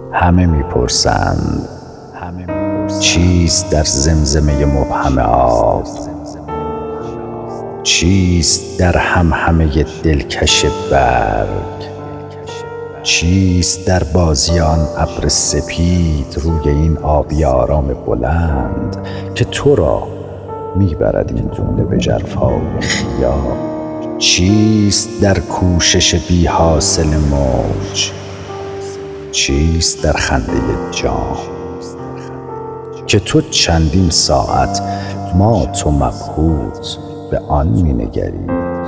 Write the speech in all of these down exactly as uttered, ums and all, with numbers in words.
همه میپرسند چیست در زمزمه مبهم آب؟ چیست در همهمه دلکش برگ؟ چیست در بازی آن ابر سپید روی این آبی آرام بلند که تو را میبرد این گونه به ژرفای خیال؟ چیست در کوشش بی حاصل موج؟ چیست در خنده جام که تو چندین ساعت مات و مبهوت به آن مینگری؟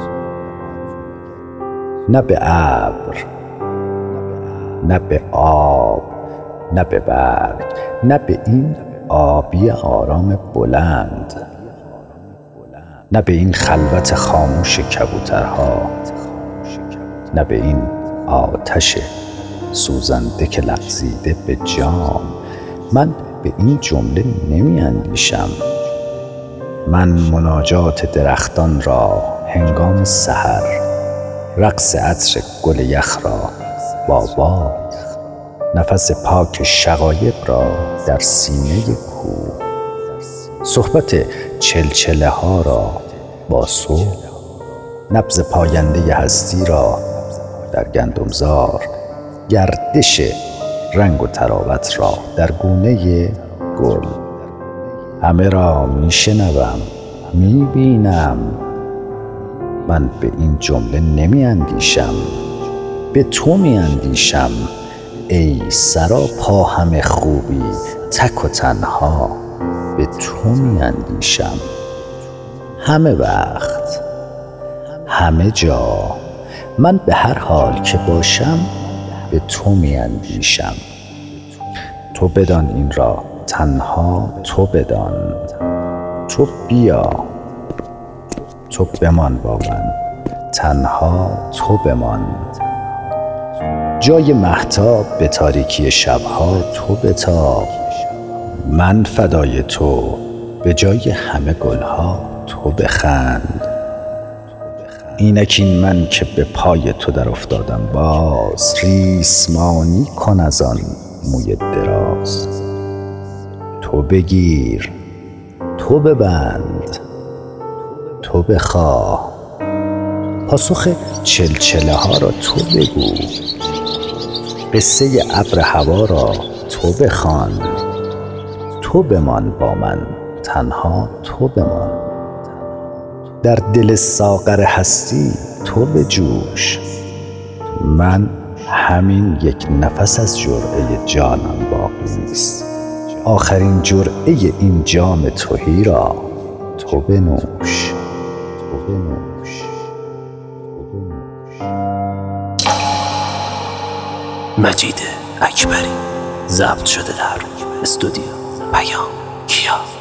نه به ابر، نه به آب، نه به برگ، نه به این آبی آرام بلند، نه به این خلوت خاموش کبوترها، نه به این آتش سوزنده که لغزیده به جام. من به این جمله نمی اندیشم. من مناجات درختان را هنگام سحر، رقص عطر گل یخ را با باد، نفس پاک شقایق را در سینه کوه، صحبت چلچله ها را با صبح، نبض پاینده هستی را در گندمزار، گردش رنگ و طراوت را در گونه گل. همه را می شنوم، می بینم. من به این جمله نمی اندیشم، به تو می اندیشم ای سراپا همه خوبی تک و تنها. به تو می اندیشم همه وقت، همه جا. من به هر حال که باشم به تو می اندیشم. تو بدان این را، تنها تو بدان. تو بیا، تو بمان با من، تنها تو بمان. جای مهتاب به تاریکی شبها تو بتاب. من فدای تو، به جای همه گلها تو بخند. اینک این من که به پای تو در افتادم باز، ریسمانی کن از آن موی دراز. تو بگیر، تو ببند، تو بخواه. پاسخ چلچله ها را تو بگو، قصه ابر هوا را تو بخوان. تو بمان با من، تنها تو بمان. در دل ساغر هستی تو بجوش. من همین یک نفس از جرعه جانم باقی است. آخرین جرعه این جام تهی را تو بنوش. تو بنوش. مجید اکبری، ضبط شده در استودیو پیام کیا.